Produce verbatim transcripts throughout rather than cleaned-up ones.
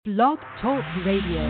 Blog Talk Radio.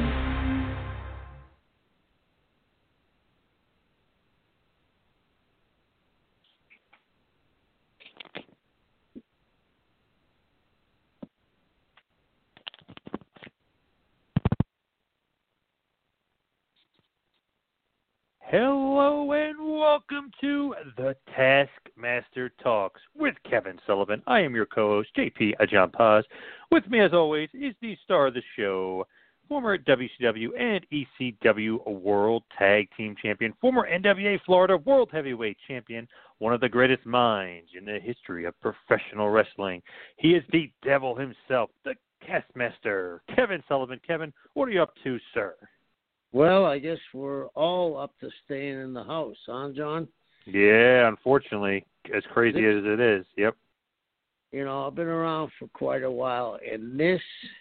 Hello and welcome to the Taskmaster Talks with Kevin Sullivan. I am your co-host, J P Ajahn Paz. With me, as always, is the star of the show, former W C W and E C W World Tag Team Champion, former N W A Florida World Heavyweight Champion, one of the greatest minds in the history of professional wrestling. He is the devil himself, the Taskmaster, Kevin Sullivan. Kevin, what are you up to, sir? Well, I guess we're all up to staying in the house, huh, John? Yeah, unfortunately, as crazy as it is. Yep. You know, I've been around for quite a while, and this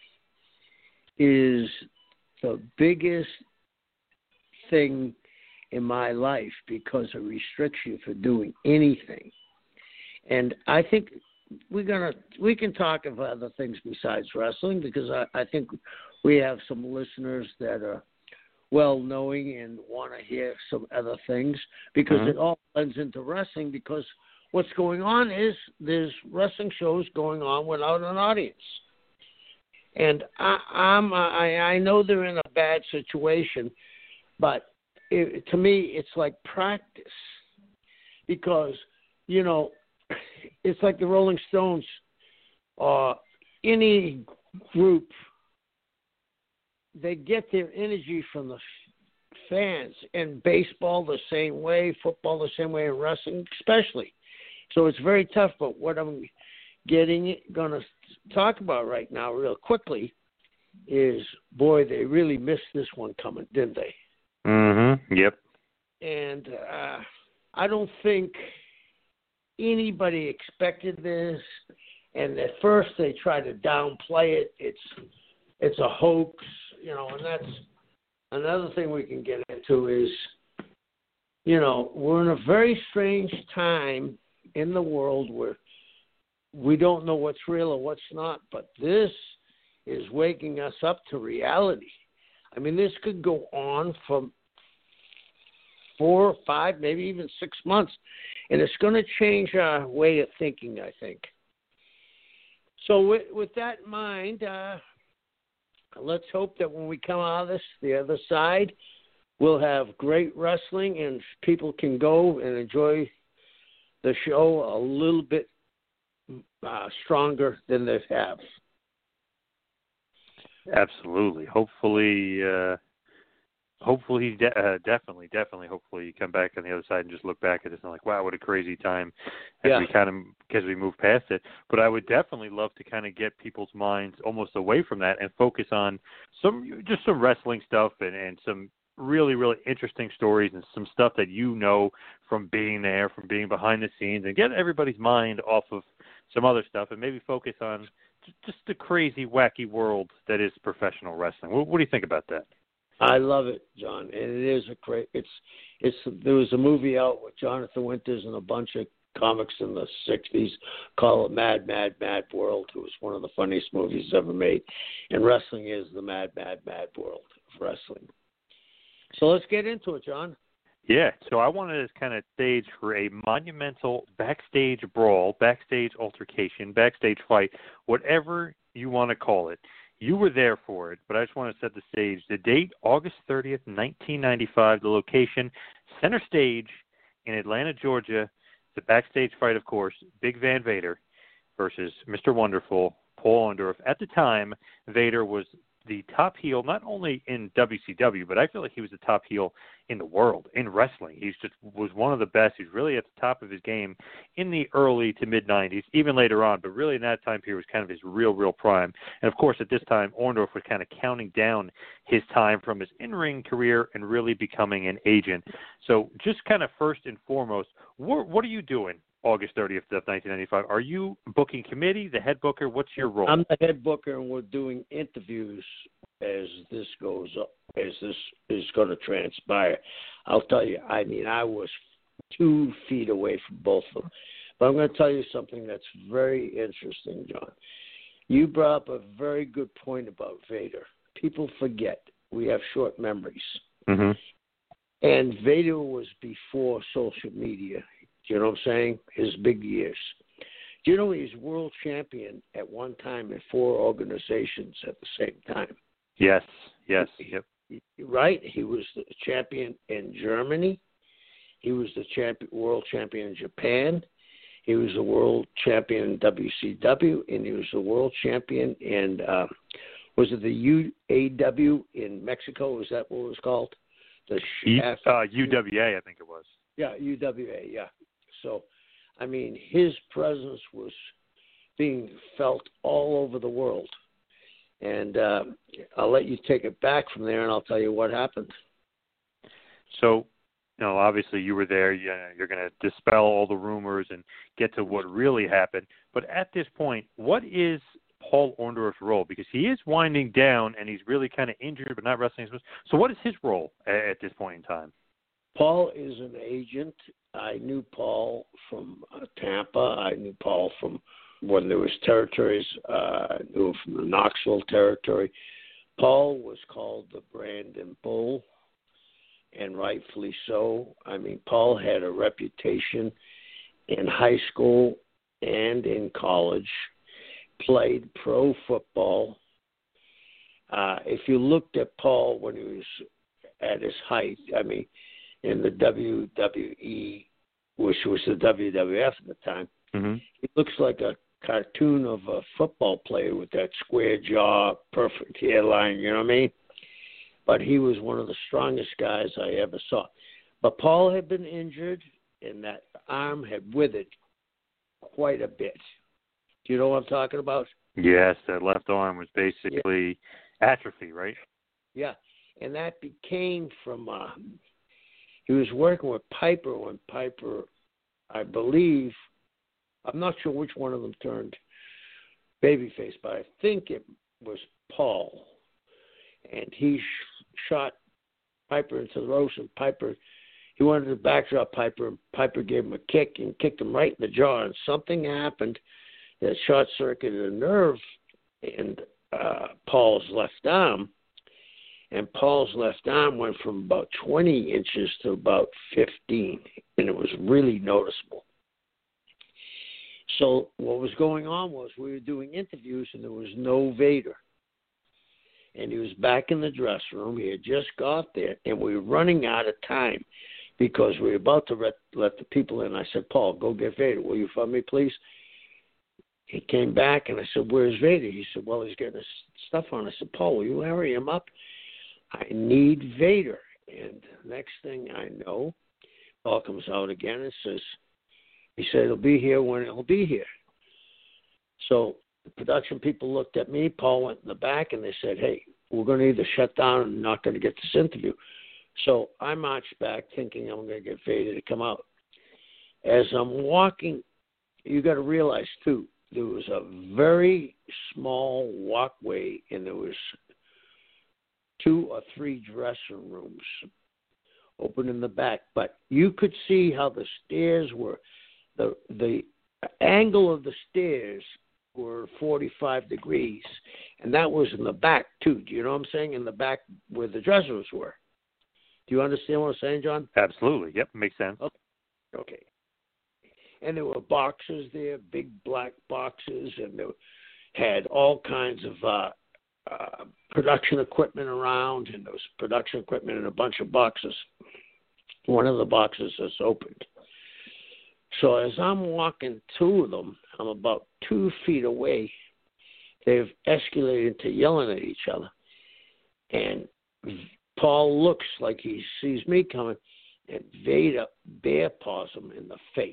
is the biggest thing in my life because it restricts you for doing anything. And I think we're gonna we can talk of other things besides wrestling because I, I think we have some listeners that are well-knowing and want to hear some other things because mm-hmm. it all blends into wrestling because what's going on is there's wrestling shows going on without an audience. And I, I'm, I, I know they're in a bad situation, but it, to me it's like practice because, you know, it's like the Rolling Stones or any group. They get their energy from the fans, and baseball the same way, football the same way, and wrestling especially. So it's very tough. But what I'm getting going to talk about right now, real quickly, is boy, they really missed this one coming, didn't they? Mm-hmm. Yep. And uh, I don't think anybody expected this. And at first they tried to downplay it. It's it's a hoax. You know, and that's another thing we can get into is, you know, we're in a very strange time in the world where we don't know what's real or what's not, but this is waking us up to reality. I mean, this could go on for four or five, maybe even six months, and it's going to change our way of thinking, I think. So with, with that in mind, uh, let's hope that when we come out of this, the other side, we'll have great wrestling and people can go and enjoy the show a little bit uh, stronger than they have. Absolutely. Hopefully, uh, hopefully, de- uh, definitely, definitely, hopefully you come back on the other side and just look back at this and like, wow, what a crazy time as yeah. we kind of, because we move past it. But I would definitely love to kind of get people's minds almost away from that and focus on some, just some wrestling stuff and, and some really, really interesting stories and some stuff that you know from being there, from being behind the scenes, and get everybody's mind off of some other stuff and maybe focus on just the crazy, wacky world that is professional wrestling. What, what do you think about that? I love it, John, and it is a great. It's it's. There was a movie out with Jonathan Winters and a bunch of comics in the sixties called Mad, Mad, Mad World. It was one of the funniest movies ever made, and wrestling is the mad, mad, mad world of wrestling. So let's get into it, John. Yeah, so I wanted to kind of stage for a monumental backstage brawl, backstage altercation, backstage fight, whatever you want to call it. You were there for it, but I just want to set the stage. The date, August thirtieth, nineteen ninety-five. The location, Center Stage in Atlanta, Georgia. The backstage fight, of course, Big Van Vader versus Mister Wonderful, Paul Orndorff. At the time, Vader was the top heel, not only in W C W, but I feel like he was the top heel in the world, in wrestling. He just was one of the best. He's really at the top of his game in the early to mid-nineties, even later on, but really in that time period was kind of his real, real prime. And, of course, at this time, Orndorff was kind of counting down his time from his in-ring career and really becoming an agent. So just kind of first and foremost, what, what are you doing August thirtieth of nineteen ninety-five? Are you booking committee, the head booker? What's your role? I'm the head booker, and we're doing interviews as this goes up, as this is going to transpire. I'll tell you, I mean, I was two feet away from both of them. But I'm going to tell you something that's very interesting, John. You brought up a very good point about Vader. People forget. We have short memories. Mm-hmm. And Vader was before social media. You know what I'm saying? His big years. Do you know he was world champion at one time in four organizations at the same time? Yes, yes, yep. Right? He was the champion in Germany. He was the champion, world champion in Japan. He was the world champion in W C W, and he was the world champion in, uh, was it the U A W in Mexico? Was that what it was called? The U, uh, U W A, I think it was. Yeah, U W A, yeah. So, I mean, his presence was being felt all over the world. And uh, I'll let you take it back from there, and I'll tell you what happened. So, you know, obviously you were there. You, you're going to dispel all the rumors and get to what really happened. But at this point, what is Paul Orndorff's role? Because he is winding down, and he's really kind of injured but not wrestling. So what is his role at, at this point in time? Paul is an agent. I knew Paul from uh, Tampa. I knew Paul from when there was territories. Uh, I knew him from the Knoxville territory. Paul was called the Brandon Bull, and rightfully so. I mean, Paul had a reputation in high school and in college, played pro football. Uh, if you looked at Paul when he was at his height, I mean, in the W W E, which was the W W F at the time, mm-hmm. he looks like a cartoon of a football player with that square jaw, perfect hairline, you know what I mean? But he was one of the strongest guys I ever saw. But Paul had been injured, and that arm had withered quite a bit. Do you know what I'm talking about? Yes, that left arm was basically yeah. atrophy, right? Yeah, and that became from, uh, he was working with Piper when Piper, I believe, I'm not sure which one of them turned babyface, but I think it was Paul. And he sh- shot Piper into the ropes, and Piper, he wanted to backdrop Piper, and Piper gave him a kick and kicked him right in the jaw, and something happened that short-circuited a nerve in uh, Paul's left arm, and Paul's left arm went from about twenty inches to about fifteen, and it was really noticeable. So what was going on was we were doing interviews, and there was no Vader. And he was back in the dressing room. He had just got there, and we were running out of time because we were about to let, let the people in. I said, Paul, go get Vader. Will you for me, please? He came back, and I said, where's Vader? He said, well, he's getting his stuff on. I said, Paul, will you hurry him up? I need Vader. And next thing I know, Paul comes out again and says, he said, he'll be here when he'll be here. So the production people looked at me. Paul went in the back, and they said, hey, we're going to either shut down and not going to get this interview. So I marched back thinking I'm going to get Vader to come out. As I'm walking, you got to realize, too, there was a very small walkway, and there was two or three dressing rooms open in the back. But you could see how the stairs were. The, the angle of the stairs were forty-five degrees, and that was in the back, too. Do you know what I'm saying? In the back where the dressing rooms were. Do you understand what I'm saying, John? Absolutely. Yep, makes sense. Okay. okay. And there were boxes there, big black boxes, and they had all kinds of uh, uh, production equipment around, and there was production equipment in a bunch of boxes. One of the boxes is opened. So as I'm walking to them, I'm about two feet away. They've escalated to yelling at each other. And Paul looks like he sees me coming, and Vader bear paws him in the face.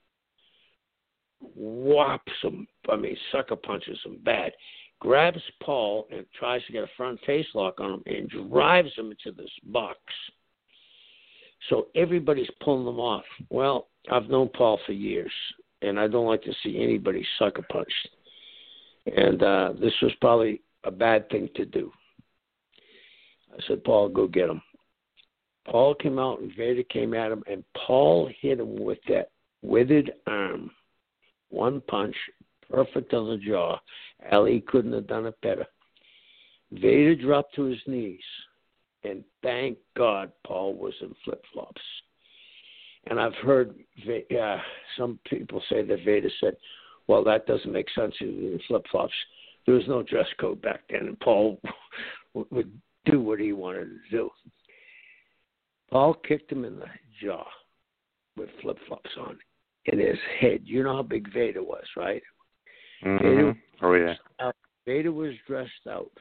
Whops him, I mean, sucker punches him bad. Grabs Paul and tries to get a front face lock on him and drives him into this box. So everybody's pulling them off. Well, I've known Paul for years, and I don't like to see anybody sucker punched. And uh, this was probably a bad thing to do. I said, Paul, go get him. Paul came out, and Vader came at him, and Paul hit him with that withered arm. One punch, perfect on the jaw. Ali couldn't have done it better. Vader dropped to his knees, and thank God Paul was in flip-flops. And I've heard uh, some people say that Vader said, well, that doesn't make sense in flip-flops. There was no dress code back then, and Paul would do what he wanted to do. Paul kicked him in the jaw with flip-flops on in his head. You know how big Vader was, right? Mm-hmm. Vader, oh, yeah. uh, Vader was dressed out.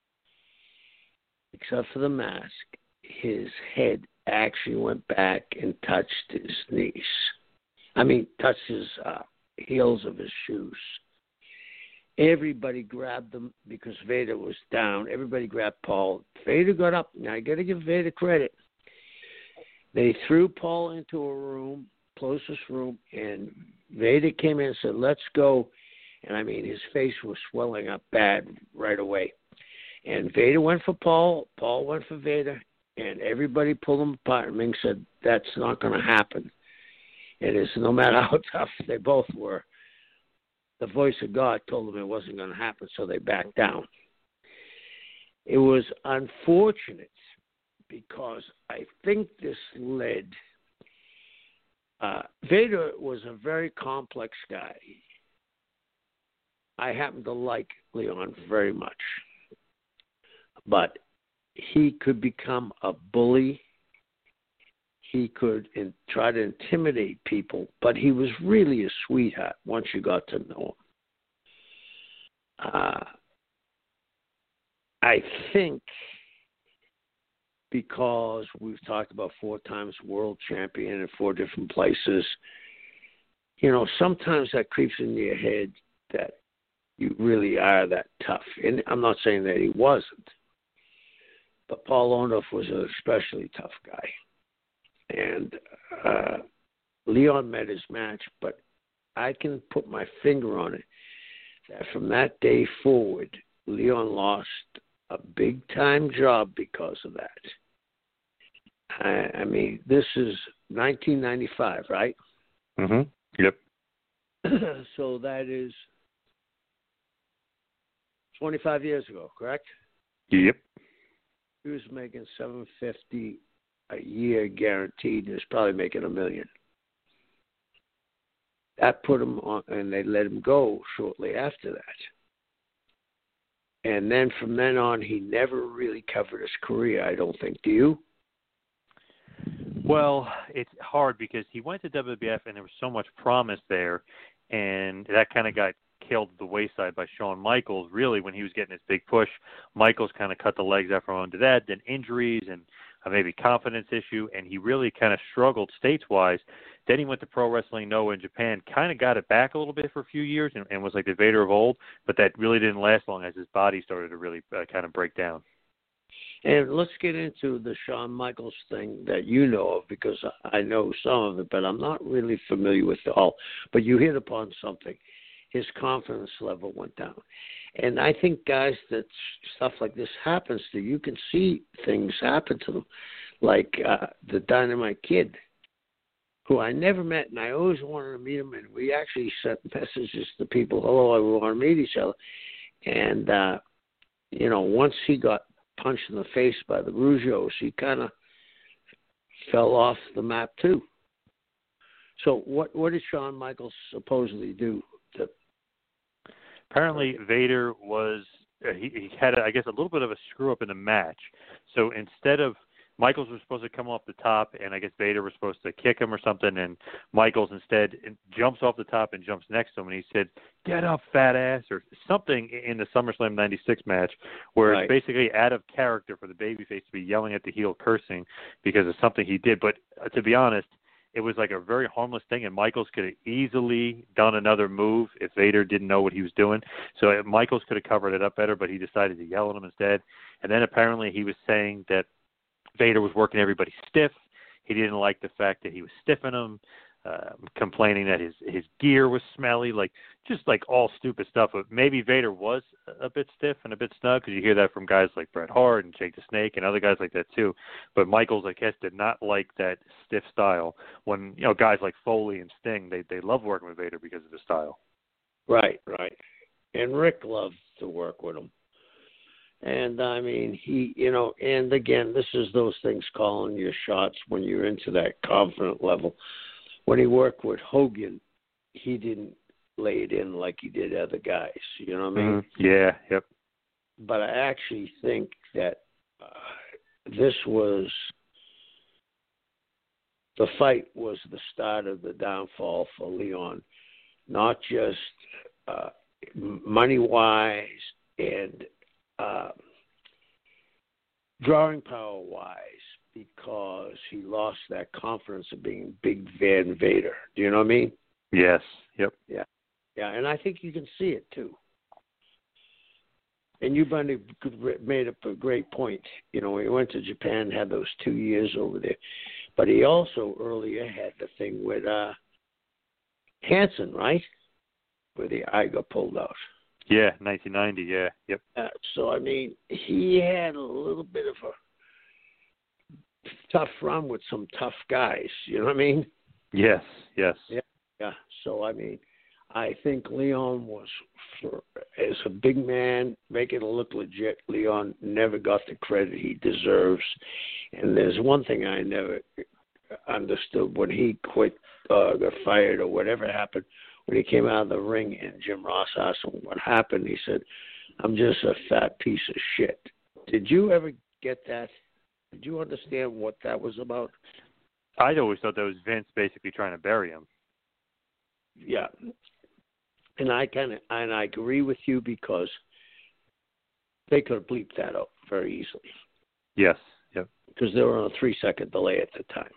Except for the mask, his head actually went back and touched his knees. I mean, touched his uh, heels of his shoes. Everybody grabbed him because Vader was down. Everybody grabbed Paul. Vader got up. Now, you got to give Vader credit. They threw Paul into a room, closest room, and Vader came in and said, let's go. And, I mean, his face was swelling up bad right away. And Vader went for Paul. Paul went for Vader. And everybody pulled them apart. And Ming said, that's not going to happen. It is, no matter how tough they both were, the voice of God told them it wasn't going to happen, so they backed down. It was unfortunate because I think this led... Uh, Vader was a very complex guy. I happen to like Leon very much. But he could become a bully. He could in, try to intimidate people, but he was really a sweetheart once you got to know him. Uh, I think because we've talked about four times world champion in four different places, you know, sometimes that creeps into your head that you really are that tough. And I'm not saying that he wasn't. But Paul Orndorff was an especially tough guy. And uh, Leon met his match, but I can put my finger on it that from that day forward, Leon lost a big-time job because of that. I, I mean, this is nineteen ninety-five, right? Mm-hmm. Yep. So that is twenty-five years ago, correct? Yep. He was making seven hundred fifty dollars a year guaranteed. He was probably making a million. That put him on, and they let him go shortly after that. And then from then on, he never really covered his career, I don't think. Do you? Well, it's hard because he went to W W F and there was so much promise there, and that kind of got killed at the wayside by Shawn Michaels. Really, when he was getting his big push, Michaels kind of cut the legs out from under that, then injuries and uh, maybe confidence issue, and he really kind of struggled states-wise. Then he went to Pro Wrestling Noah in Japan, kind of got it back a little bit for a few years and, and was like the Vader of old, but that really didn't last long as his body started to really uh, kind of break down. And let's get into the Shawn Michaels thing that you know of, because I know some of it, but I'm not really familiar with it all. But you hit upon something. His confidence level went down. And I think guys that stuff like this happens to, you can see things happen to them, like uh, the Dynamite Kid, who I never met, and I always wanted to meet him, and we actually sent messages to people, hello, I want to meet each other. And, uh, you know, once he got punched in the face by the Rougeaus, he kind of fell off the map too. So what what did Shawn Michaels supposedly do? To... Apparently, Vader was uh, he, he had, a, I guess, a little bit of a screw up in the match. So instead of Michaels was supposed to come off the top, and I guess Vader was supposed to kick him or something, and Michaels instead jumps off the top and jumps next to him, and he said, "Get up, fat ass," or something in the SummerSlam ninety-six match, where right. It's basically out of character for the babyface to be yelling at the heel, cursing because of something he did. But uh, to be honest, it was like a very harmless thing, and Michaels could have easily done another move if Vader didn't know what he was doing. So uh, Michaels could have covered it up better, but he decided to yell at him instead. And then apparently he was saying that Vader was working everybody stiff. He didn't like the fact that he was stiffing them, uh, complaining that his, his gear was smelly, like just like all stupid stuff. But maybe Vader was a bit stiff and a bit snug, because you hear that from guys like Bret Hart and Jake the Snake and other guys like that too. But Michaels, I guess, did not like that stiff style. When, you know, guys like Foley and Sting, they they love working with Vader because of the style. Right, right. And Rick loved to work with him. And, I mean, he, you know, and again, this is those things calling your shots when you're into that confident level. When he worked with Hogan, he didn't lay it in like he did other guys. You know what I mean? Mm-hmm. Yeah, yep. But I actually think that uh, this was, the fight was the start of the downfall for Leon, not just uh, money-wise and uh, drawing power-wise, because he lost that confidence of being Big Van Vader. Do you know what I mean? Yes. Yep. Yeah. Yeah, and I think you can see it, too. And you made up a great point. You know, he went to Japan, had those two years over there. But he also earlier had the thing with uh, Hanson, right? Where the eye got pulled out. Yeah, nineteen ninety, yeah. Yep. Uh, so, I mean, he had a little bit of a tough run with some tough guys. You know what I mean? Yes, yes. Yeah, yeah. So, I mean, I think Leon was, for, as a big man, making it look legit, Leon never got the credit he deserves. And there's one thing I never understood when he quit, uh, got fired or whatever happened, when he came out of the ring and Jim Ross asked him what happened, he said, "I'm just a fat piece of shit." Did you ever get that? Did you understand what that was about? I'd always thought that was Vince basically trying to bury him. Yeah. And I kind of, and I agree with you, because they could have bleeped that out very easily. Yes, yep. Because they were on a three-second delay at the time.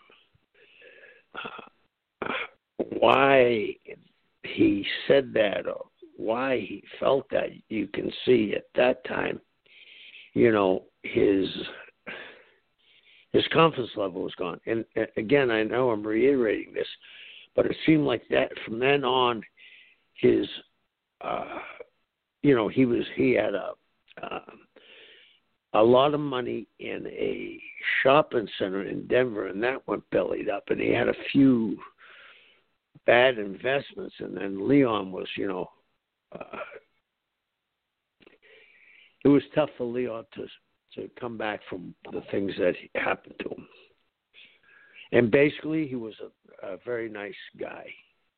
Uh, why he said that, or why he felt that, you can see at that time, you know, his his confidence level was gone. And uh, again, I know I'm reiterating this, but it seemed like that from then on, his, uh, you know, he was he had a uh, a lot of money in a shopping center in Denver, and that went bellied up. And he had a few bad investments, and then Leon was, you know, uh, it was tough for Leon to to come back from the things that happened to him. And basically, he was a, a very nice guy.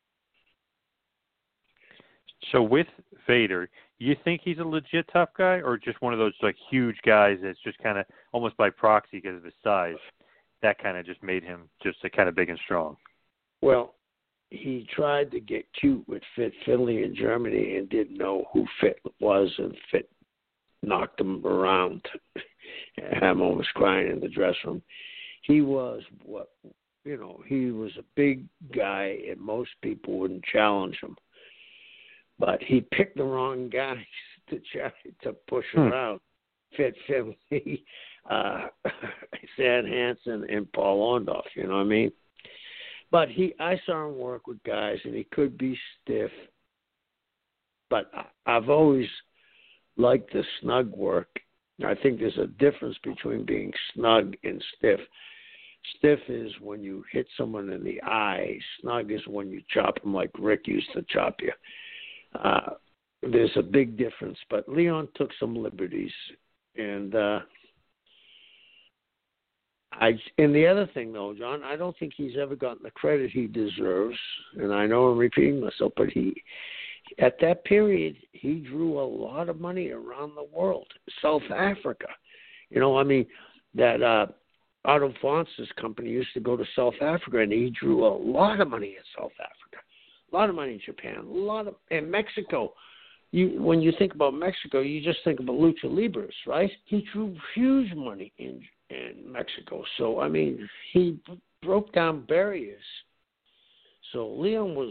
So with Vader, you think he's a legit tough guy, or just one of those like huge guys that's just kind of almost by proxy because of his size, that kind of just made him just a kind of big and strong? Well, he tried to get cute with Fit Finley in Germany and didn't know who Fit was, and Fit knocked him around. I'm almost crying in the dressing room. He was what, you know, he was a big guy, and most people wouldn't challenge him. But he picked the wrong guys to try to push hmm. around. Fit Finley, uh, Stan Hansen, and Paul Orndorff, you know what I mean? But he, I saw him work with guys, and he could be stiff. But I've always liked the snug work. I think there's a difference between being snug and stiff. Stiff is when you hit someone in the eye. Snug is when you chop them like Rick used to chop you. Uh, there's a big difference. But Leon took some liberties. And uh, I, and the other thing, though, John, I don't think he's ever gotten the credit he deserves. And I know I'm repeating myself, but he, at that period, he drew a lot of money around the world. South Africa. You know, I mean, that uh, Otto Fonse's company used to go to South Africa, and he drew a lot of money in South Africa. A lot of money in Japan. A lot of in Mexico. You, when you think about Mexico, you just think about Lucha Libres, right? He drew huge money in in Mexico. So, I mean, he b- broke down barriers. So Leon was,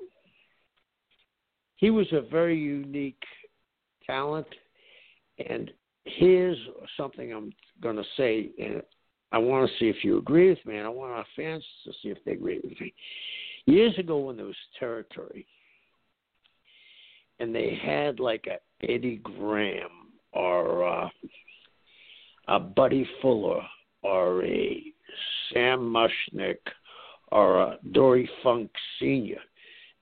he was a very unique talent. And here's something I'm going to say, and I want to see if you agree with me, and I want our fans to see if they agree with me. Years ago when there was territory, and they had like a Eddie Graham or uh, a Buddy Fuller or a Sam Mushnick or a Dory Funk Senior,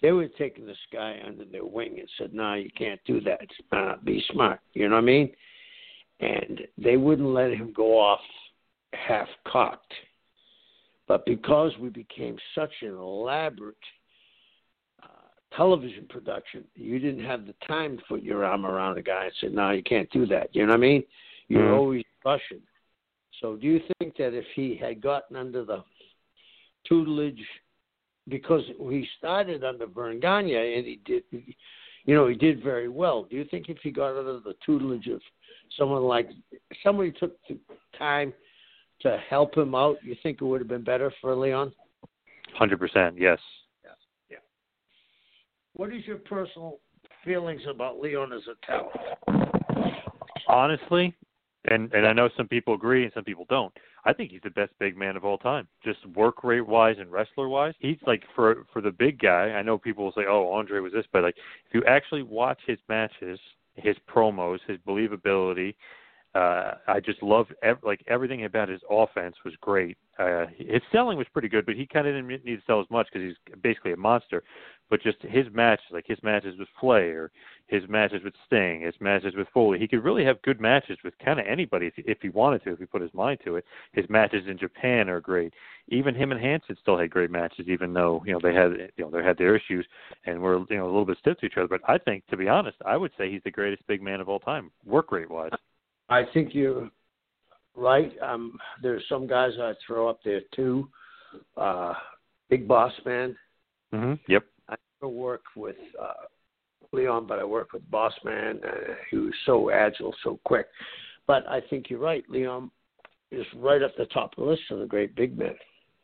they were taking this guy under their wing and said, "No, you can't do that. Uh, be smart." You know what I mean? And they wouldn't let him go off half-cocked. But because we became such an elaborate uh, television production, you didn't have the time to put your arm around a guy and say, "No, you can't do that." You know what I mean? You're mm-hmm. always rushing. So do you think that if he had gotten under the tutelage, because he started under Verne Gagne and he did, you know, he did very well. Do you think if he got under the tutelage of someone like, somebody took the time to help him out, you think it would have been better for Leon? one hundred percent, yes. Yeah. yeah. What is your personal feelings about Leon as a talent? Honestly, and, and I know some people agree and some people don't, I think he's the best big man of all time. Just work rate wise and wrestler wise, he's like for for the big guy. I know people will say, "Oh, Andre was this," but like if you actually watch his matches, his promos, his believability, uh, I just loved ev- like everything about his offense was great. Uh, his selling was pretty good, but he kind of didn't need to sell as much because he's basically a monster. But just his matches, like his matches with Flair, his matches with Sting, his matches with Foley, he could really have good matches with kind of anybody if, if he wanted to, if he put his mind to it. His matches in Japan are great. Even him and Hansen still had great matches, even though you know they had you know they had their issues and were you know a little bit stiff to each other. But I think, to be honest, I would say he's the greatest big man of all time, work rate wise. I think you're right. Um, there's some guys I throw up there too. Uh, Big Boss Man. Mm-hmm. Yep. I never worked with uh, Leon, but I worked with Boss Man. Uh, he was so agile, so quick. But I think you're right. Leon is right up the top of the list of the great big men.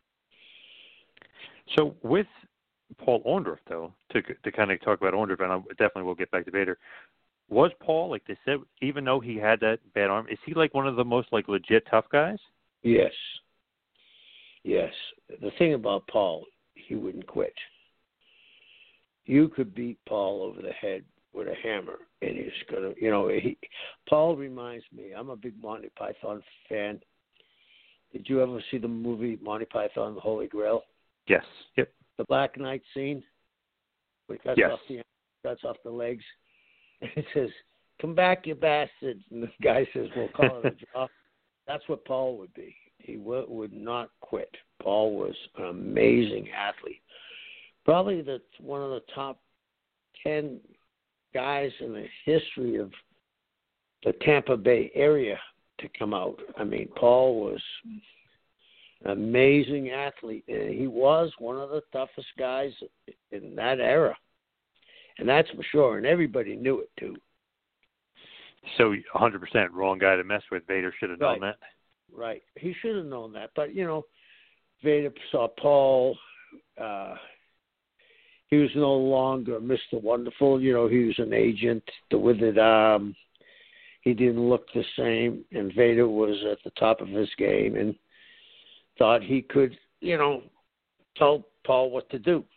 So with Paul Orndorff, though, to to kind of talk about Orndorff, and I definitely will get back to Vader. Was Paul, like they said, even though he had that bad arm, is he like one of the most like legit tough guys? Yes. Yes. The thing about Paul, he wouldn't quit. You could beat Paul over the head with a hammer, and he's gonna, you know, he. Paul reminds me. I'm a big Monty Python fan. Did you ever see the movie Monty Python: The Holy Grail? Yes. Yep. The Black Knight scene. Where he cuts yes. off the cuts off the legs. And it says, "Come back, you bastards." And the guy says, "We'll call it a draw." That's what Paul would be. He w- would not quit. Paul was an amazing athlete. Probably the one of the top ten guys in the history of the Tampa Bay area to come out. I mean, Paul was an amazing athlete, and he was one of the toughest guys in that era. And that's for sure, and everybody knew it, too. So one hundred percent wrong guy to mess with. Vader should have known right. that. Right. He should have known that. But, you know, Vader saw Paul. Uh, he was no longer Mister Wonderful. You know, he was an agent, the withered arm. He didn't look the same, and Vader was at the top of his game and thought he could, you know, tell Paul what to do.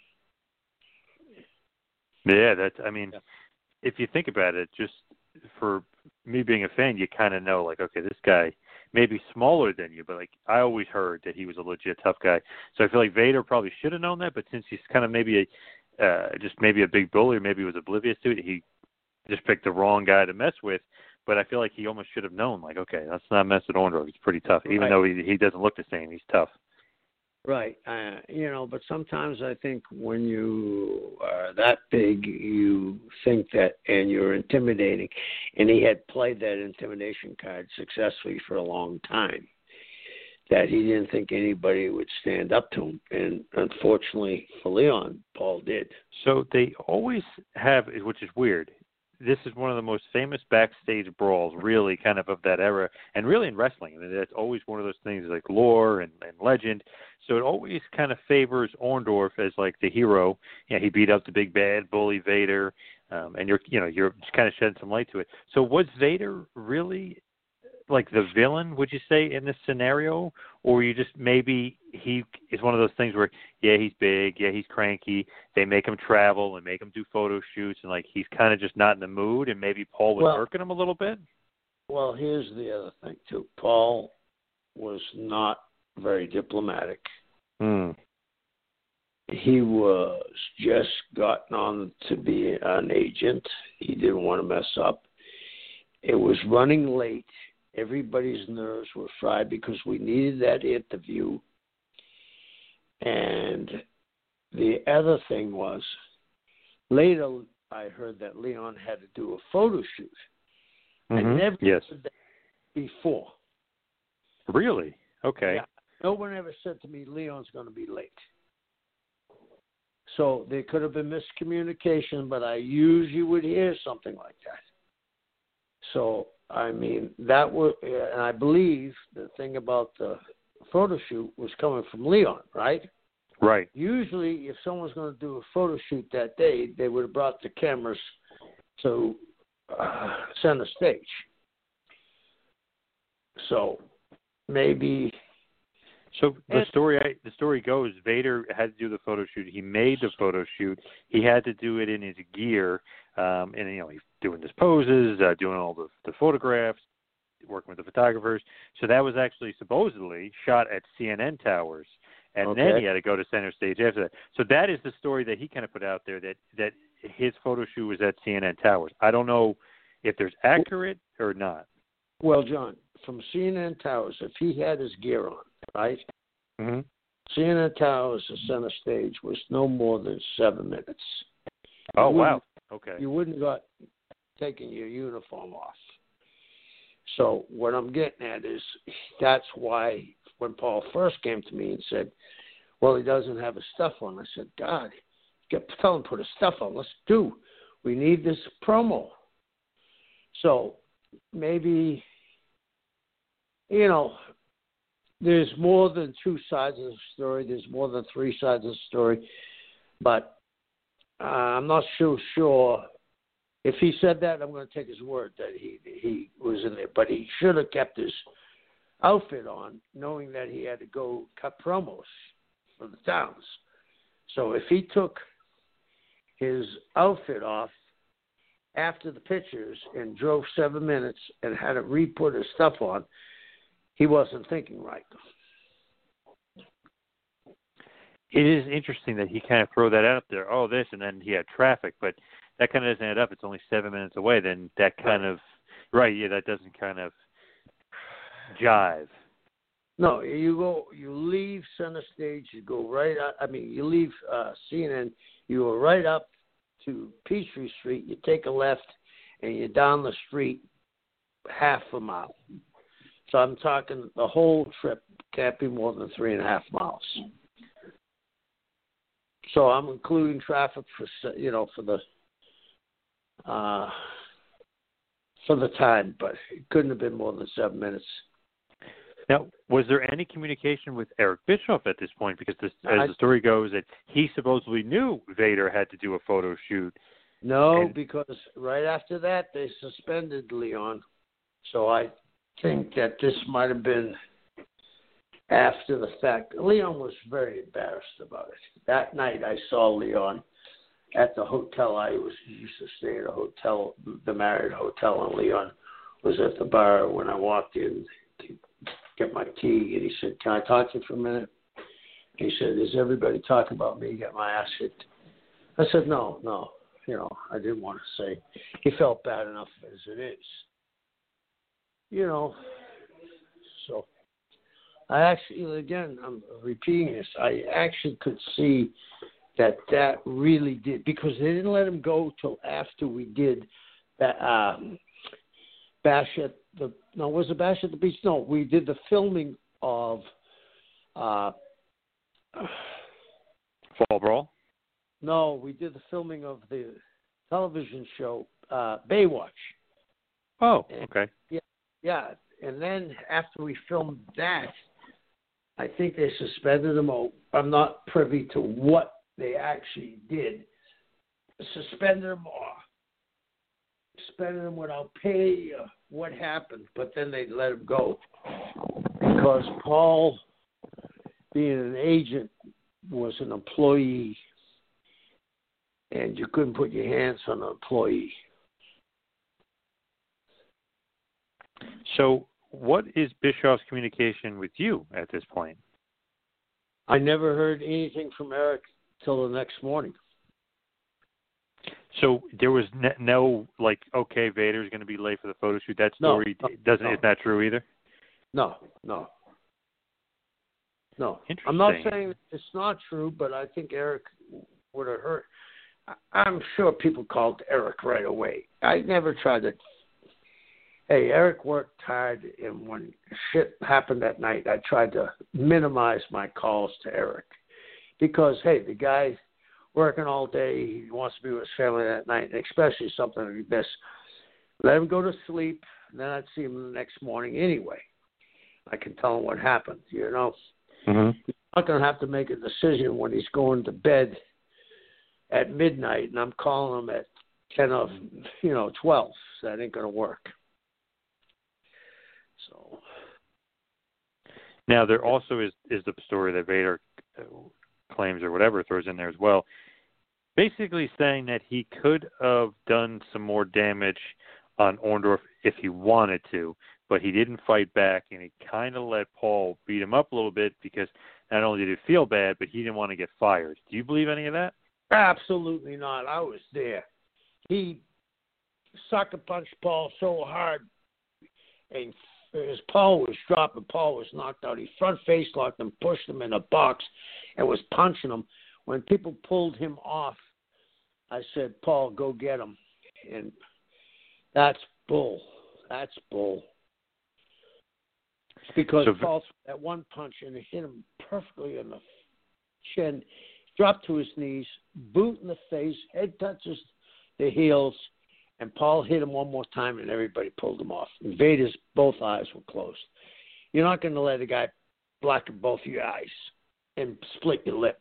Yeah, that's, I mean, yeah. if you think about it, just for me being a fan, you kind of know, like, okay, this guy may be smaller than you, but, like, I always heard that he was a legit tough guy. So I feel like Vader probably should have known that, but since he's kind of maybe a, uh, just maybe a big bully, or maybe was oblivious to it, he just picked the wrong guy to mess with. But I feel like he almost should have known, like, okay, let's not mess with Orndorff. He's pretty tough, even right. though he he doesn't look the same. He's tough. Right. Uh, you know, but sometimes I think when you are that big, you think that, and you're intimidating. And he had played that intimidation card successfully for a long time, that he didn't think anybody would stand up to him. And unfortunately for Leon, Paul did. So they always have, which is weird, this is one of the most famous backstage brawls, really, kind of of that era, and really in wrestling. I mean, that's always one of those things like lore and, and legend. So it always kind of favors Orndorff as like the hero. You know, he beat up the big bad bully Vader, um, and you're, you know, you're just kind of shedding some light to it. So was Vader really like the villain, would you say, in this scenario, or you just maybe he is one of those things where, yeah, he's big, yeah, he's cranky, they make him travel and make him do photo shoots, and like he's kind of just not in the mood, and maybe Paul was well, irking him a little bit? Well, here's the other thing, too. Paul was not very diplomatic. Mm. he was just gotten on to be an agent. He didn't want to mess up. It was running late. Everybody's nerves were fried because we needed that interview. And the other thing was, later I heard that Leon had to do a photo shoot. Mm-hmm. I never yes. heard that before. Really? Okay. Yeah. No one ever said to me, Leon's going to be late. So there could have been miscommunication, but I usually would hear something like that. So, I mean, that was, and I believe the thing about the photo shoot was coming from Leon, right? Right. Usually, if someone's going to do a photo shoot that day, they would have brought the cameras to uh, center stage. So, maybe. So the story I, the story goes, Vader had to do the photo shoot. He made the photo shoot. He had to do it in his gear, um, and you know he's doing his poses, uh, doing all the, the photographs, working with the photographers. So that was actually supposedly shot at C N N Towers, and okay. then he had to go to center stage after that. So that is the story that he kind of put out there, that that his photo shoot was at C N N Towers. I don't know if there's accurate or not. Well, John, from C N N Towers, if he had his gear on, right? Mm-hmm. C N N Towers, the center stage, was no more than seven minutes. Oh, you wow. Okay. You wouldn't got taking your uniform off. So what I'm getting at is that's why when Paul first came to me and said, well, he doesn't have his stuff on, I said, God, get, tell him to put his stuff on. Let's do. We need this promo. So maybe, you know, there's more than two sides of the story. There's more than three sides of the story. But uh, I'm not so sure. If he said that, I'm going to take his word that he he was in there. But he should have kept his outfit on, knowing that he had to go cut promos for the towns. So if he took his outfit off after the pictures and drove seven minutes and had to re-put his stuff on, he wasn't thinking right. It is interesting that he kind of threw that out there. Oh, this, and then he had traffic, but that kind of doesn't add up. It's only seven minutes away. Then that kind of, right, yeah, that doesn't kind of jive. No, you go, you leave center stage, you go right up, I mean, you leave uh, C N N, you go right up to Peachtree Street, you take a left, and you're down the street half a mile. So I'm talking the whole trip can't be more than three and a half miles. So I'm including traffic for, you know, for the uh, for the time, but it couldn't have been more than seven minutes. Now, was there any communication with Eric Bischoff at this point? Because this, as I, the story goes, that he supposedly knew Vader had to do a photo shoot. No, and, because right after that they suspended Leon. So I think that this might have been after the fact. Leon was very embarrassed about it. That night I saw Leon at the hotel. I was used to stay at a hotel, the Marriott Hotel, and Leon was at the bar when I walked in to get my tea, and he said, can I talk to you for a minute? He said, is everybody talking about me? Get my ass kicked. I said, no, no. You know, I didn't want to say. He felt bad enough as it is. You know, so I actually, again, I'm repeating this, I actually could see that that really did, because they didn't let him go till after we did that um, Bash at the, no, was it Bash at the Beach? No, we did the filming of uh, Fall Brawl? No, we did the filming of the television show uh, Baywatch. Oh, and, okay. Yeah, yeah, and then after we filmed that, I think they suspended him. I'm not privy to what they actually did. Suspended him or suspended him without pay, or what happened, but then they let him go because Paul, being an agent, was an employee, and you couldn't put your hands on an employee. So what is Bischoff's communication with you at this point? I never heard anything from Eric till the next morning. So there was ne- no, like, okay, Vader's going to be late for the photo shoot. That story no, doesn't no. is not true either? No, no. No. Interesting. I'm not saying it's not true, but I think Eric would have heard. I'm sure people called Eric right away. I never tried to. Hey, Eric worked hard, and when shit happened that night, I tried to minimize my calls to Eric. Because, hey, the guy's working all day. He wants to be with his family that night, and especially something like this. Let him go to sleep, and then I'd see him the next morning anyway. I can tell him what happened, you know. Mm-hmm. He's not going to have to make a decision when he's going to bed at midnight, and I'm calling him at ten of, you know, twelve. So that ain't going to work. So now there also is is the story that Vader claims or whatever throws in there as well, basically saying that he could have done some more damage on Orndorff if he wanted to, but he didn't fight back, and he kind of let Paul beat him up a little bit because not only did he feel bad, but he didn't want to get fired. Do you believe any of that? Absolutely not. I was there. He sucker punched Paul so hard, and as Paul was dropping, Paul was knocked out. He front face locked him, pushed him in a box, and was punching him. When people pulled him off, I said, Paul, go get him. And that's bull. That's bull. Because so, Paul, that one punch, and it hit him perfectly in the chin, dropped to his knees, boot in the face, head touches the heels, and Paul hit him one more time, and everybody pulled him off. And Vader's both eyes were closed. You're not going to let a guy blacken both your eyes and split your lip.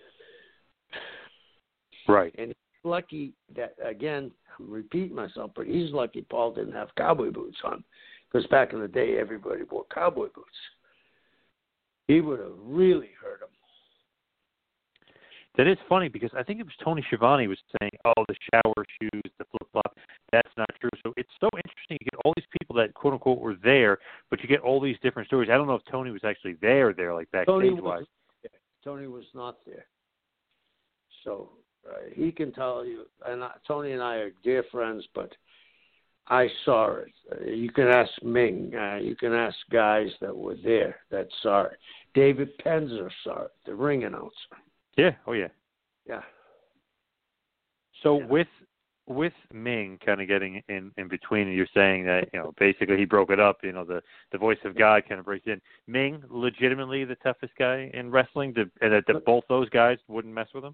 Right. And he's lucky that, again, I'm repeating myself, but he's lucky Paul didn't have cowboy boots on. Because back in the day, everybody wore cowboy boots. He would have really hurt him. That is funny because I think it was Tony Schiavone was saying, oh, the shower shoes, the flip-flop, that's not true. So it's so interesting. You get all these people that, quote-unquote, were there, but you get all these different stories. I don't know if Tony was actually there, there, like backstage-wise. Tony was not there. So uh, he can tell you, and I, Tony and I are dear friends, but I saw it. Uh, you can ask Ming. Uh, you can ask guys that were there that saw it. David Penzer saw it, the ring announcer. Yeah. Oh, yeah. Yeah. So yeah. with with Ming kind of getting in, in between, and you're saying that, you know, basically he broke it up, you know, the, the voice of God kind of breaks in. Ming, legitimately the toughest guy in wrestling, to, and that, that both those guys wouldn't mess with him?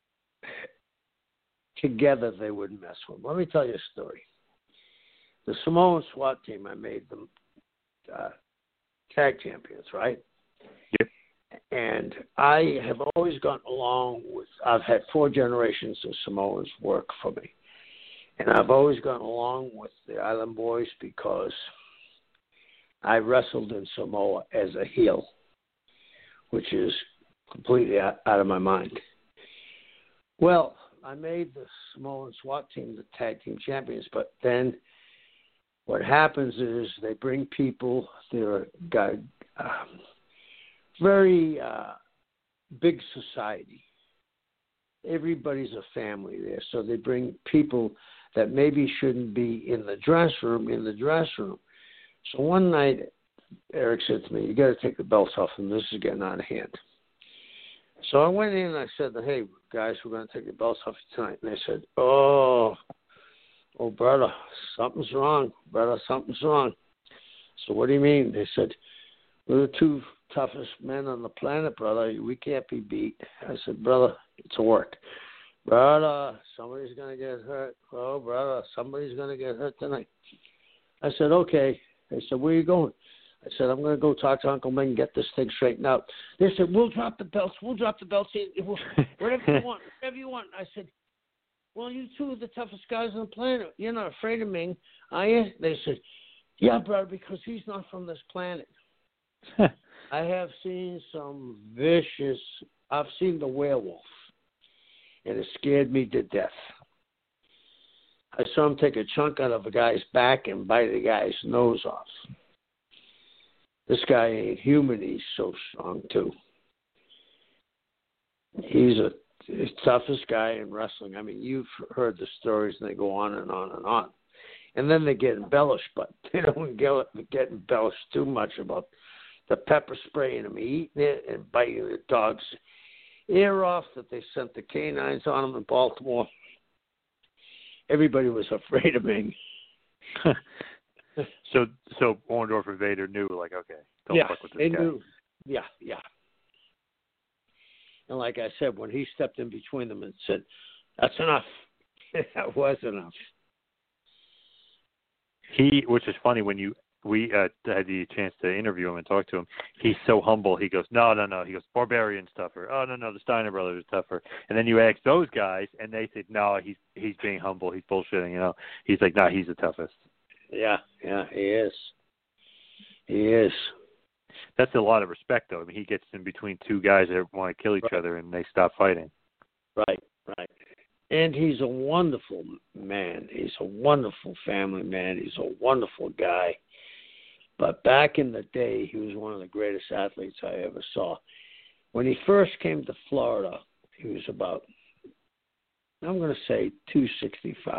Together they wouldn't mess with him. Let me tell you a story. The Samoan SWAT team, I made them uh, tag champions, right? Yep. And I have always gotten along with, I've had four generations of Samoans work for me. And I've always gotten along with the Island Boys because I wrestled in Samoa as a heel, which is completely out, out of my mind. Well, I made the Samoan SWAT team the tag team champions, but then what happens is they bring people, they're got um, very uh, big society. Everybody's a family there, so they bring people that maybe shouldn't be in the dress room, in the dress room. So one night, Eric said to me, you got to take the belts off them. This is getting out of hand. So I went in and I said, hey, guys, we're going to take the belts off tonight. And they said, oh, oh, brother, something's wrong. Brother, something's wrong. So what do you mean? They said, we're the two toughest men on the planet, brother. We can't be beat. I said, brother, it's a work. Brother, somebody's going to get hurt. Oh, brother, somebody's going to get hurt tonight. I said, okay. They said, where are you going? I said, I'm going to go talk to Uncle Ming and get this thing straightened out. They said, we'll drop the belts. We'll drop the belts. Whatever you want. Whatever you want. I said, well, you two are the toughest guys on the planet. You're not afraid of Ming, are you? They said, yeah, brother, because he's not from this planet. I have seen some vicious, I've seen the werewolf, and it scared me to death. I saw him take a chunk out of a guy's back and bite a guy's nose off. This guy ain't human. He's so strong, too. He's a the toughest guy in wrestling. I mean, you've heard the stories, and they go on and on and on. And then they get embellished, but they don't get, get embellished too much about the pepper spraying him, eating it, and biting the dog's ear off that they sent the canines on him in Baltimore. Everybody was afraid of Ming. so so Orndorff and Vader knew, like, okay, don't yeah, fuck with this they guy. knew. Yeah, yeah. And like I said, when he stepped in between them and said, that's enough, that was enough. He, which is funny, when you we uh, had the chance to interview him and talk to him, he's so humble. He goes, no, no, no. He goes, Barbarian's tougher. Oh, no, no, the Steiner brothers are tougher. And then you ask those guys, and they say, no, he's he's being humble. He's bullshitting. You know, he's like, no, he's the toughest. Yeah, yeah, he is. He is. That's a lot of respect, though. I mean, he gets in between two guys that want to kill each right. other, and they stop fighting. Right, right. And he's a wonderful man. He's a wonderful family man. He's a wonderful guy. But back in the day, he was one of the greatest athletes I ever saw. When he first came to Florida, he was about, I'm going to say, two sixty-five.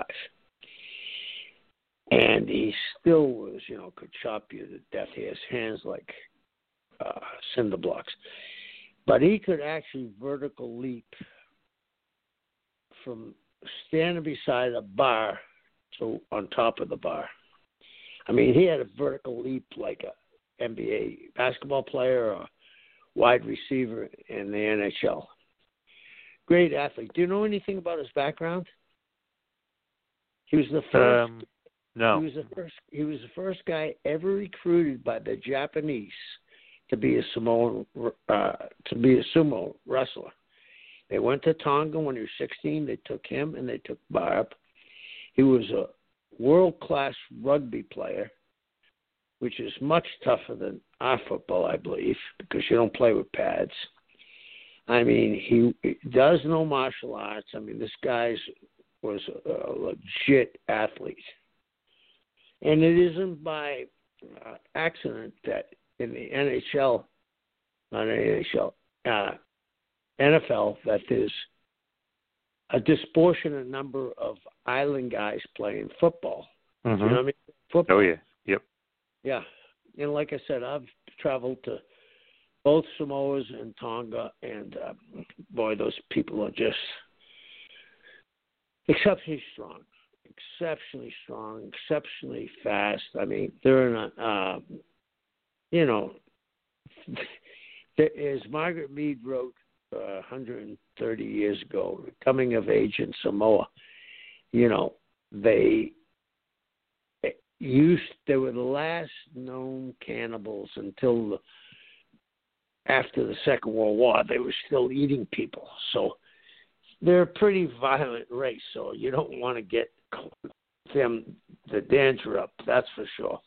And he still was, you know, could chop you to death. He has hands like uh, cinder blocks. But he could actually vertical leap from standing beside a bar to on top of the bar. I mean, he had a vertical leap like a N B A basketball player or wide receiver in the N H L. Great athlete. Do you know anything about his background? He was the first. Um, no. He was the first. He was the first guy ever recruited by the Japanese to be a sumo uh, to be a sumo wrestler. They went to Tonga when he was sixteen. They took him and they took Barb. He was a world-class rugby player, which is much tougher than our football, I believe, because you don't play with pads. I mean, he does know martial arts. I mean, this guy's was a legit athlete. And it isn't by uh, accident that in the N H L, not N H L, uh, N F L, that there's a disproportionate number of island guys playing football. Mm-hmm. You know what I mean? Football. Oh, yeah. Yep. Yeah. And like I said, I've traveled to both Samoas and Tonga, and uh, boy, those people are just exceptionally strong, exceptionally strong, exceptionally fast. I mean, they're in a, uh, you know, as Margaret Mead wrote uh, one hundred thirty years ago, coming of age in Samoa, you know, they used, they were the last known cannibals until the, after the Second World War. They were still eating people. So they're a pretty violent race, so you don't want to get them the danger up, that's for sure.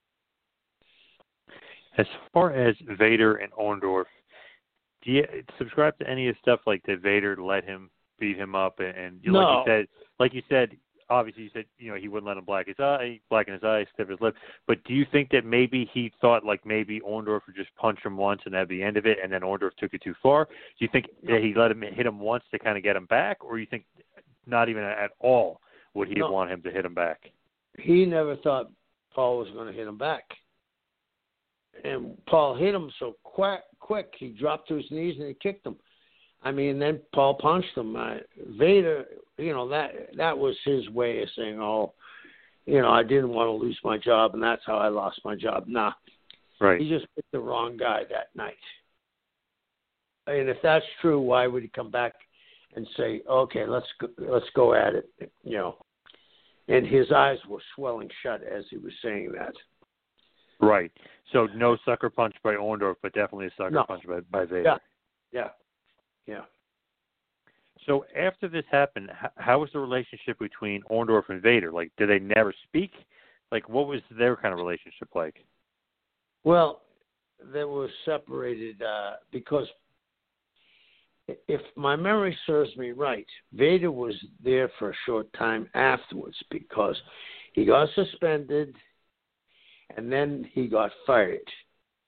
As far as Vader and Orndorff, do you subscribe to any of the stuff like that Vader let him beat him up, and, and you know, no. like you said, like you said, obviously you said, you know, he wouldn't let him black his eye, blacken his eyes, stiff his lip. But do you think that maybe he thought like maybe Orndorff would just punch him once and that'd be the end of it, and then Orndorff took it too far? Do you think no. that he let him hit him once to kind of get him back, or you think not even at all would he no. want him to hit him back? He never thought Paul was going to hit him back. And Paul hit him so quick, quick, he dropped to his knees and he kicked him. I mean, then Paul punched him. Uh, Vader, you know, that that was his way of saying, oh, you know, I didn't want to lose my job, and that's how I lost my job. Nah. Right. He just picked the wrong guy that night. And if that's true, why would he come back and say, okay, let's go, let's go at it, you know? And his eyes were swelling shut as he was saying that. Right. So no sucker punch by Orndorff, but definitely a sucker no. punch by, by Vader. Yeah. Yeah. Yeah. So after this happened, how, how was the relationship between Orndorff and Vader? Like, did they never speak? Like, what was their kind of relationship like? Well, they were separated uh, because, if my memory serves me right, Vader was there for a short time afterwards because he got suspended and then he got fired.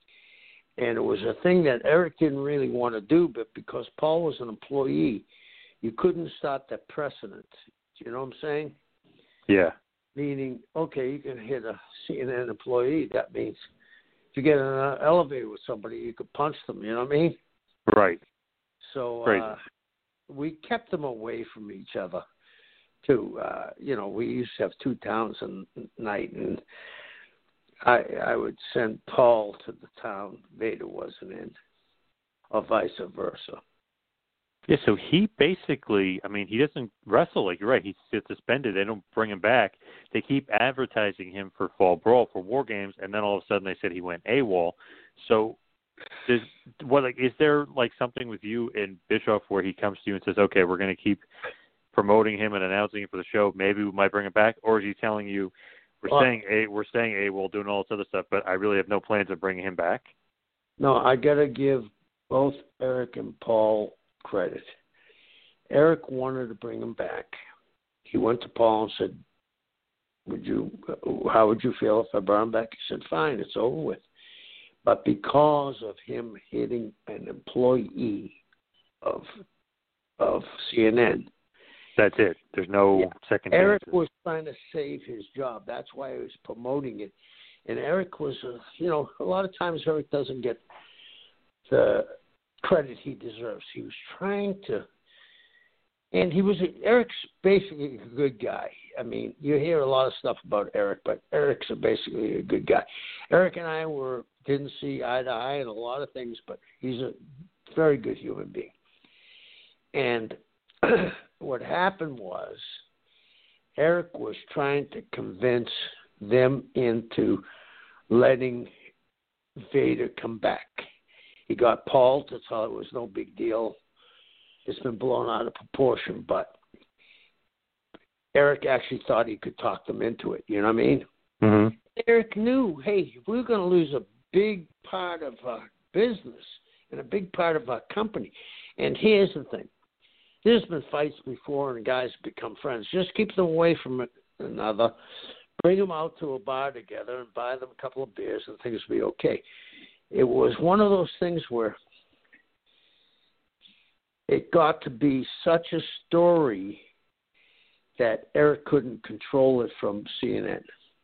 And it was a thing that Eric didn't really want to do, but because Paul was an employee, you couldn't start that precedent. Do you know what I'm saying? Yeah. Meaning, okay, you can hit a C N N employee. That means if you get in an elevator with somebody, you could punch them. You know what I mean? Right. So Crazy. uh, we kept them away from each other, too. Uh, you know, we used to have two towns a night, and I I would send Paul to the town Vader wasn't in, or vice versa. Yeah, so he basically, I mean, he doesn't wrestle, like you're right. He's suspended. They don't bring him back. They keep advertising him for Fall Brawl, for War Games, and then all of a sudden they said he went AWOL. So, does, what, like, is there, like, something with you and Bischoff where he comes to you and says, okay, we're going to keep promoting him and announcing him for the show, maybe we might bring him back? Or is he telling you, we're well, staying a we're staying AWOL, doing all this other stuff, but I really have no plans of bringing him back? No, I got to give both Eric and Paul credit. Eric wanted to bring him back. He went to Paul and said, "Would you? How would you feel if I brought him back?" He said, "Fine, it's over with." But because of him hitting an employee of of C N N, that's it. There's no yeah. second. Eric chances. was trying to save his job. That's why he was promoting it. And Eric was, uh, you know, a lot of times Eric doesn't get the credit he deserves. He was trying to, and he was, a, Eric's basically a good guy. I mean, you hear a lot of stuff about Eric, but Eric's a basically a good guy. Eric and I were, didn't see eye to eye in a lot of things, but he's a very good human being. And what happened was Eric was trying to convince them into letting Vader come back. He got Paul to tell it was no big deal. It's been blown out of proportion, but Eric actually thought he could talk them into it. You know what I mean? Mm-hmm. Eric knew, hey, if we're going to lose a big part of our business and a big part of our company, and here's the thing. There's been fights before and guys become friends. Just keep them away from another. Bring them out to a bar together and buy them a couple of beers and things will be okay. It was one of those things where it got to be such a story that Eric couldn't control it from C N N.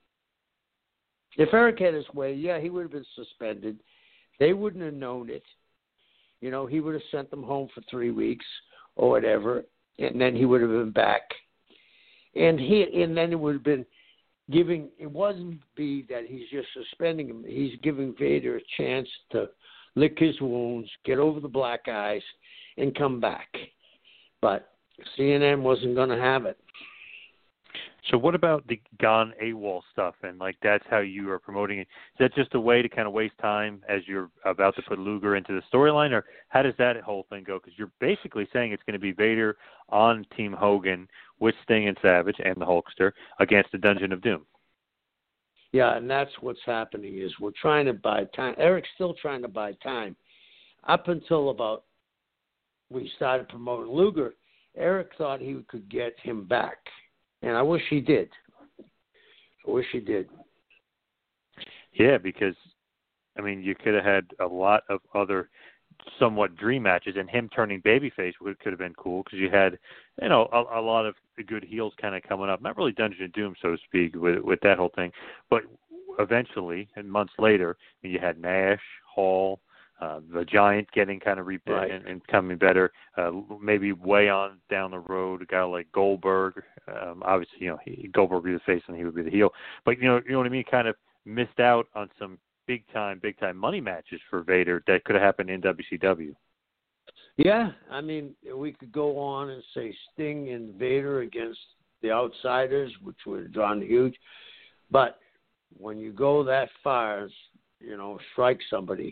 If Eric had his way, yeah, he would have been suspended. They wouldn't have known it. You know, he would have sent them home for three weeks or whatever, and then he would have been back. And he, and then it would have been giving, it wasn't be that he's just suspending him. He's giving Vader a chance to lick his wounds, get over the black eyes, and come back. But C N N wasn't going to have it. So what about the gone AWOL stuff, and like that's how you are promoting it? Is that just a way to kind of waste time as you're about to put Luger into the storyline, or how does that whole thing go? Because you're basically saying it's going to be Vader on Team Hogan with Sting and Savage and the Hulkster against the Dungeon of Doom. Yeah, and that's what's happening is we're trying to buy time. Eric's still trying to buy time. Up until about we started promoting Luger, Eric thought he could get him back. And I wish he did. I wish he did. Yeah, because, I mean, you could have had a lot of other somewhat dream matches, and him turning babyface would, could have been cool because you had, you know, a, a lot of good heels kind of coming up. Not really Dungeon of Doom, so to speak, with, with that whole thing. But eventually, and months later, you had Nash, Hall, Uh, the Giant getting kind of rebuilt right. and, and coming better. Uh, maybe way on down the road, a guy like Goldberg. Um, obviously, you know, he, Goldberg would be the face and he would be the heel. But you know, you know what I mean. Kind of missed out on some big time, big time money matches for Vader that could have happened in W C W. Yeah, I mean, we could go on and say Sting and Vader against the Outsiders, which would have drawn huge. But when you go that far, you know, strike somebody.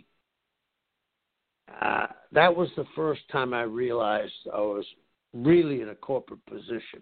Uh, that was the first time I realized I was really in a corporate position.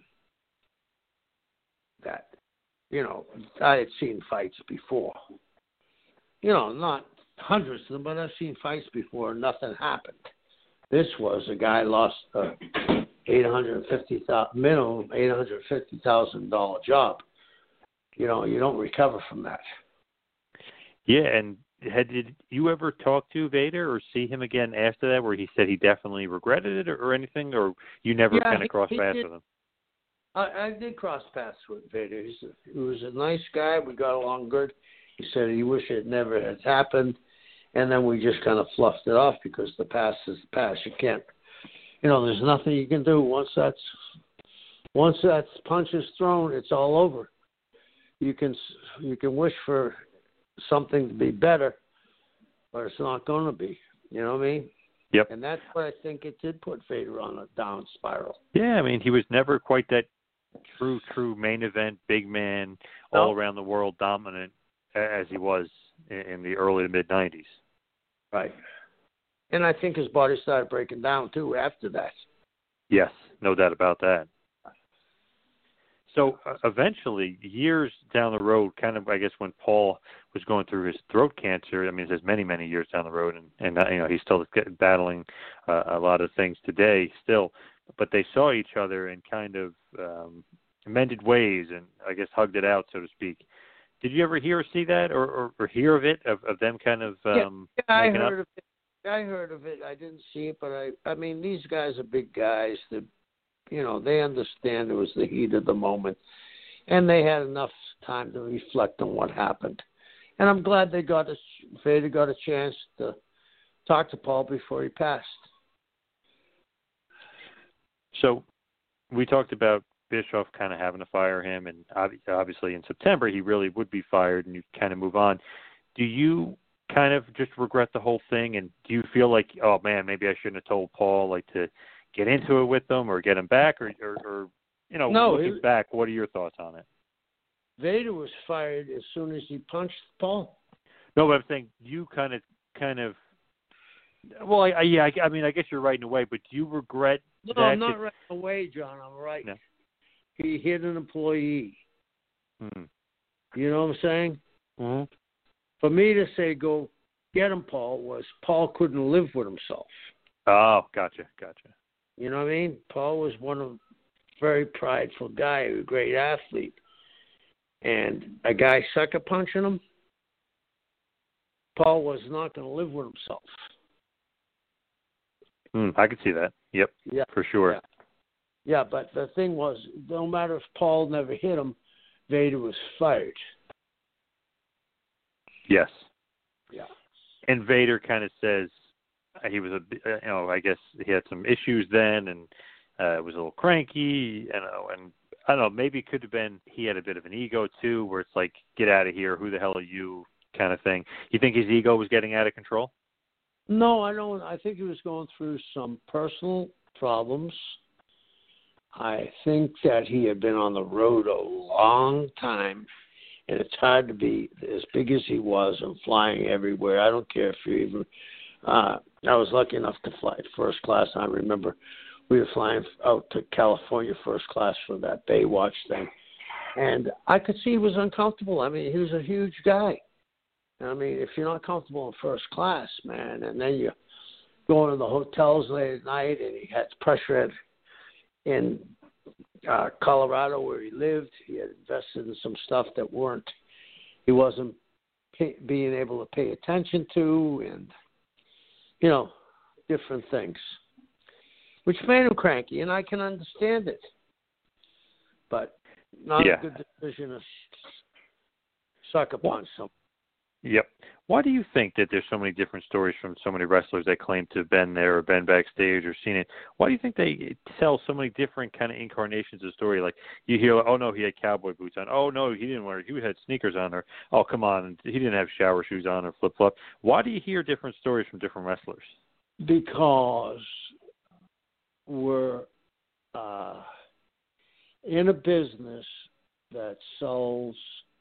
That, you know, I had seen fights before. You know, not hundreds of them, but I've seen fights before and nothing happened. This was a guy lost a eight hundred fifty thousand minimum eight hundred fifty thousand dollar job. You know, you don't recover from that. Yeah, and had did you ever talk to Vader or see him again after that, where he said he definitely regretted it or, or anything, or you never Yeah, kind he- of crossed he paths did. with him? I, I did cross paths with Vader. He's a, he was a nice guy. We got along good. He said he wished it never had happened, and then we just kind of fluffed it off because the past is the past. You can't, you know, there's nothing you can do once that's once that punch is thrown. It's all over. You can you can wish for something to be better, but it's not going to be. You know what I mean? Yep. And that's what I think it did put Vader on a down spiral. Yeah, I mean, he was never quite that true, true main event, big man, No. all around the world dominant as he was in, in the early to mid nineties. Right. And I think his body started breaking down, too, after that. Yes, no doubt about that. So uh, eventually, years down the road, kind of, I guess, when Paul was going through his throat cancer, I mean, it says many, many years down the road, and, and uh, you know, he's still battling uh, a lot of things today still, but they saw each other and kind of um, mended ways and, I guess, hugged it out, so to speak. Did you ever hear or see that or, or, or hear of it, of, of them kind of um, yeah, yeah, I making heard up? of it. I heard of it. I didn't see it, but I, I mean, these guys are big guys that, you know, they understand it was the heat of the moment, and they had enough time to reflect on what happened. And I'm glad they got a, Vader got a chance to talk to Paul before he passed. So we talked about Bischoff kind of having to fire him, and obviously in September he really would be fired, and you kind of move on. Do you kind of just regret the whole thing, and do you feel like, oh man, maybe I shouldn't have told Paul, like, to get into it with them or get him back, or, or, or you know, no, looking it, back, what are your thoughts on it? Vader was fired as soon as he punched Paul. No, but I'm saying you kind of, kind of. Well, I, I, yeah, I, I mean, I guess you're right in a way, but do you regret No, that? I'm not it, right away, John. I'm right. No. He hit an employee. Hmm. You know what I'm saying? Mm-hmm. For me to say go get him, Paul, was Paul couldn't live with himself. Oh, gotcha, gotcha. You know what I mean? Paul was one of very prideful guy, a great athlete, and a guy sucker punching him. Paul was not going to live with himself. Mm, I could see that. Yep. Yeah, for sure. Yeah. yeah, but the thing was, no matter if Paul never hit him, Vader was fired. Yes. Yeah. And Vader kind of says he was a, you know, I guess he had some issues then, and uh, was a little cranky, you know, and I don't know, maybe it could have been he had a bit of an ego too, where it's like, get out of here, who the hell are you, kind of thing. You think his ego was getting out of control? No, I don't. I think he was going through some personal problems. I think that he had been on the road a long time, and it's hard to be as big as he was and flying everywhere. I don't care if you even uh, – I was lucky enough to fly first class. I remember we were flying out to California first class for that Baywatch thing, and I could see he was uncomfortable. I mean, he was a huge guy. I mean, if you're not comfortable in first class, man, and then you're going to the hotels late at night, and he had pressure at, in uh, Colorado where he lived. He had invested in some stuff that weren't, he wasn't pay, being able to pay attention to, and, you know, different things, which made him cranky, and I can understand it. But not yeah. a good decision to sucker punch someone. Yep. Why do you think that there's so many different stories from so many wrestlers that claim to have been there or been backstage or seen it? Why do you think they tell so many different kind of incarnations of the story? Like you hear, oh no, he had cowboy boots on. Oh no, he didn't wear. He had sneakers on. Or oh come on, he didn't have shower shoes on or flip flop. Why do you hear different stories from different wrestlers? Because we're uh, in a business that sells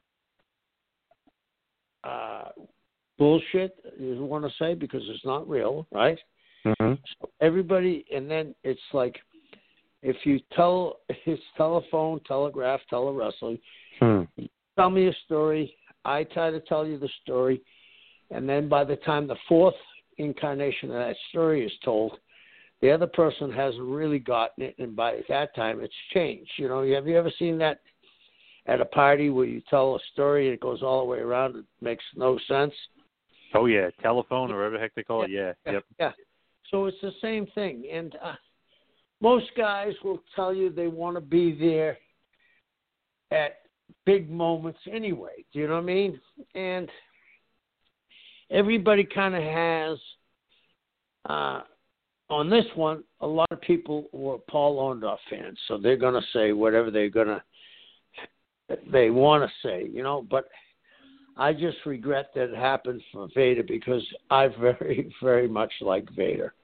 uh, bullshit, you want to say, because it's not real, right? Mm-hmm. So everybody, and then it's like, if you tell, it's telephone, telegraph, telewrestling, hmm. you tell me a story, I try to tell you the story, and then by the time the fourth incarnation of that story is told, the other person hasn't really gotten it, and by that time it's changed. You know, have you ever seen that at a party where you tell a story and it goes all the way around? It makes no sense. Oh, yeah, telephone or whatever the heck they call yeah, it. Yeah, yeah, yep. Yeah. So it's the same thing. And uh, most guys will tell you they want to be there at big moments anyway. Do you know what I mean? And everybody kind of has, uh, on this one, a lot of people were Paul Orndorff fans, so they're going to say whatever they're going to, they want to say, you know, but I just regret that it happened for Vader because I very, very much like Vader.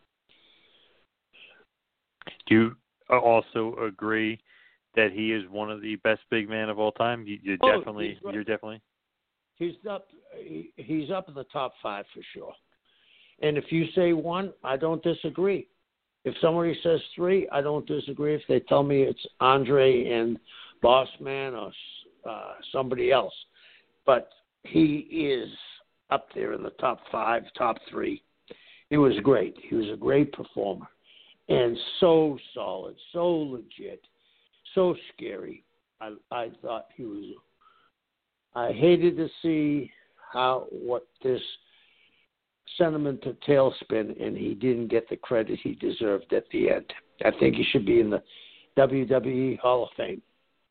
Do you also agree that he is one of the best big men of all time? You, you Oh, definitely, he's right. you're definitely. He's up. He, he's up in the top five for sure. And if you say one, I don't disagree. If somebody says three, I don't disagree. If they tell me it's Andre and Bossman or uh, somebody else, but he is up there in the top five, top three. He was great. He was a great performer, and so solid, so legit, so scary. I I thought he was. I hated to see how what this sentiment to tailspin, and he didn't get the credit he deserved at the end. I think he should be in the W W E Hall of Fame.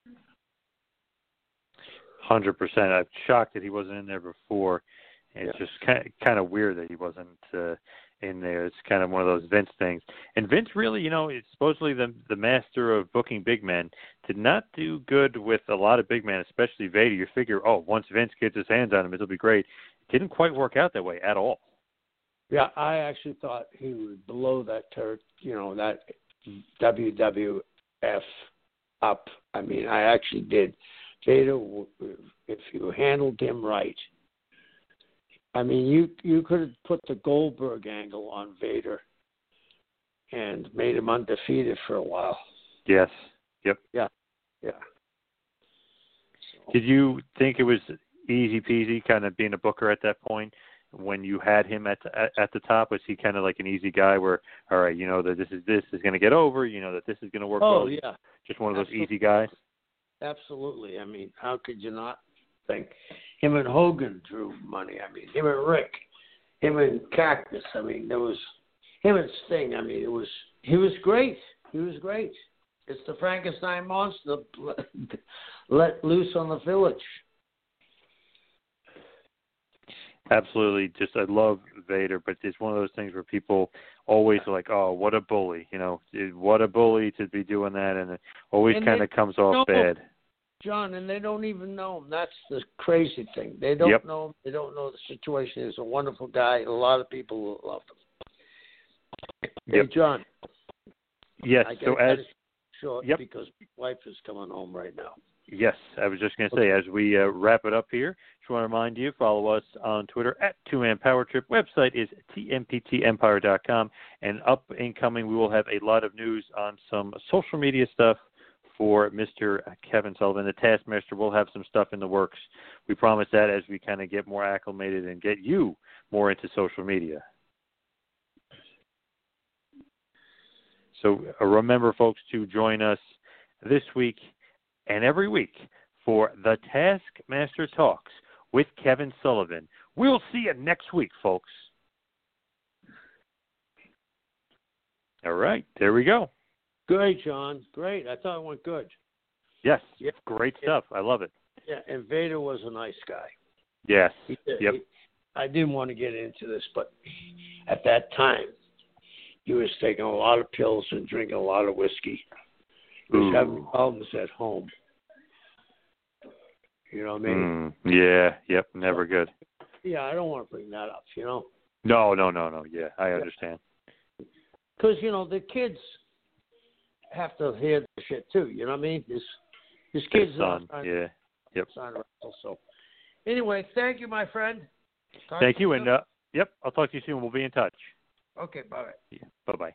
one hundred percent. I'm shocked that he wasn't in there before. And it's Yeah. just kind of, kind of weird that he wasn't uh, in there. It's kind of one of those Vince things. And Vince really, you know, is supposedly the the master of booking big men, did not do good with a lot of big men, especially Vader. You figure, oh, once Vince gets his hands on him, it'll be great. It didn't quite work out that way at all. Yeah, I actually thought he was below that ter- you know, that W W F up. I mean, I actually did. Vader, if you handled him right, I mean, you you could have put the Goldberg angle on Vader and made him undefeated for a while. Yes. Yep. Yeah. Yeah. So, Did you think it was easy peasy kind of being a booker at that point when you had him at at, at the top? Was he kind of like an easy guy where, all right, you know that this is this is going to get over, you know that this is going to work oh, well? yeah. Just one of those Absolutely. easy guys? Absolutely. I mean, how could you not think? Him and Hogan drew money. I mean, him and Rick, him and Cactus. I mean, there was him and Sting. I mean, it was he was great. He was great. It's the Frankenstein monster let loose on the village. Absolutely. Just I love Vader, but it's one of those things where people always are like, oh, what a bully. You know, what a bully to be doing that, and it always kind of comes off no, bad. John, and they don't even know him. That's the crazy thing. They don't Yep. know him. They don't know the situation. He's a wonderful guy. A lot of people will love him. Yep. Hey, John. Yes. I So gotta as cut it short yep. because my wife is coming home right now. Yes, I was just going to say, as we uh, wrap it up here, just want to remind you, follow us on Twitter at Two Man Power Trip. Website is T M P T empire dot com. And up and coming, we will have a lot of news on some social media stuff for Mister Kevin Sullivan. The Taskmaster will have some stuff in the works. We promise that as we kind of get more acclimated and get you more into social media. So uh, remember, folks, to join us this week and every week for the Taskmaster Talks with Kevin Sullivan. We'll see you next week, folks. All right, there we go. Great, John. Great. I thought it went good. Yes, Yeah. great stuff. I love it. Yeah, and Vader was a nice guy. Yes. He, Yep. he, I didn't want to get into this, but at that time, he was taking a lot of pills and drinking a lot of whiskey. He was Ooh. having problems at home. You know what I mean? Mm, yeah. Yep. Never good. Yeah, I don't want to bring that up, you know? No, no, no, no. Yeah, I understand. Because, you know, the kids have to hear the shit, too. You know what I mean? His, his kids His son. are Yeah. Yep. son so. Anyway, thank you, my friend. Talk Thank to you, soon. and uh, yep, I'll talk to you soon. We'll be in touch. Okay, bye. Yeah. Bye-bye.